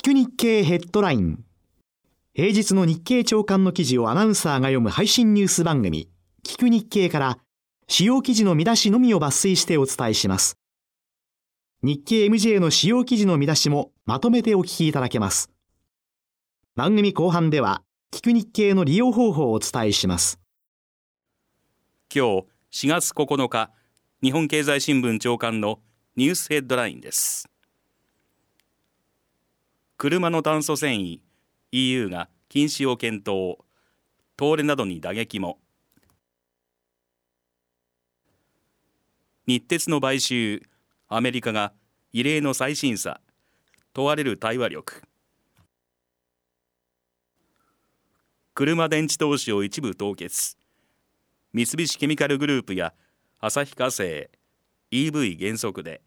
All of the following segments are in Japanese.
く日経ヘッドライン。平日の日経朝刊の記事をアナウンサーが読む配信ニュース番組、聞く日経から主要記事の見出しのみを抜粋してお伝えします。日経 MJ の主要記事の見出しもまとめてお聞きいただけます。番組後半では、聞く日経の利用方法をお伝えします。 今日4月9日、日本経済新聞朝刊のニュースヘッドラインです。車の炭素繊維、EU が禁止を検討、東レなどに打撃も。日鉄の買収、アメリカが異例の再審査、問われる対話力。車電池投資を一部凍結、三菱ケミカルグループや旭化成、EV 減速で。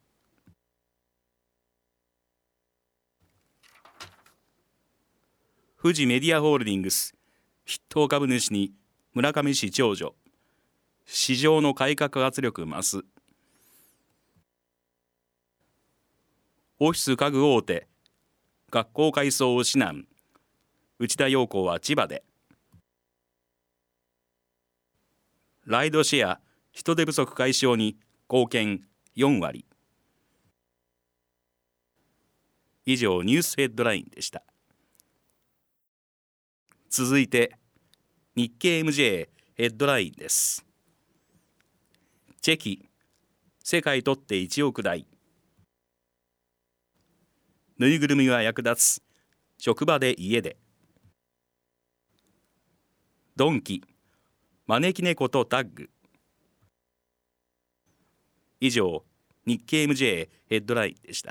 富士メディアホールディングス、筆頭株主に村上氏長女、市場の改革圧力増す。オフィス家具大手、学校改装を指南、内田洋子は千葉で。ライドシェア、人手不足解消に貢献4割。以上、ニュースヘッドラインでした。続いて、日経 MJ ヘッドラインです。チェキ、世界とって1億台。ぬいぐるみは役立つ、職場で家で。ドンキ、招き猫とタッグ。以上、日経 MJ ヘッドラインでした。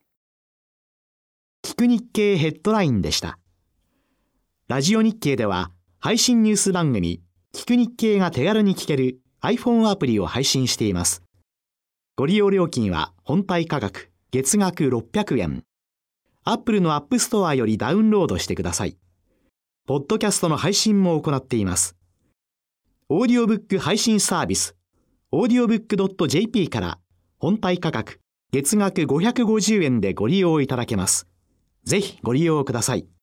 聞く日経ヘッドラインでした。ラジオ日経では配信ニュース番組聞く日経が手軽に聞ける iPhone アプリを配信しています。ご利用料金は本体価格月額600円。Apple の App Store よりダウンロードしてください。ポッドキャストの配信も行っています。オーディオブック配信サービス audiobook.jp から本体価格月額550円でご利用いただけます。ぜひご利用ください。